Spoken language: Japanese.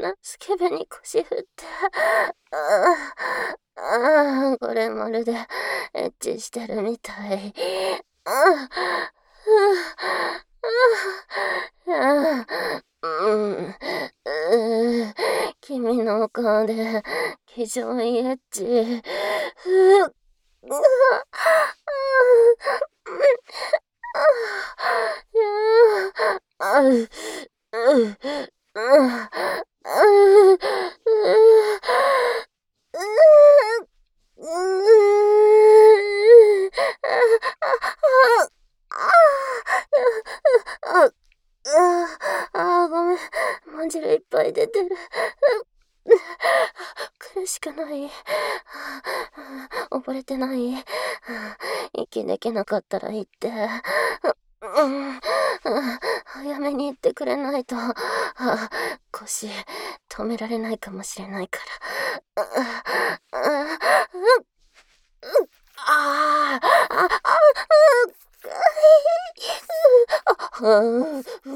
なスケベに腰振って。これまるでエッチしてるみたい。君のお顔で気丈にエッチ。ごめん。まんじるいっぱい出てる。苦しくない？溺れてない？息できなかったら言って。早めに言ってくれないと、腰止められないかもしれないから。ああ、ああ、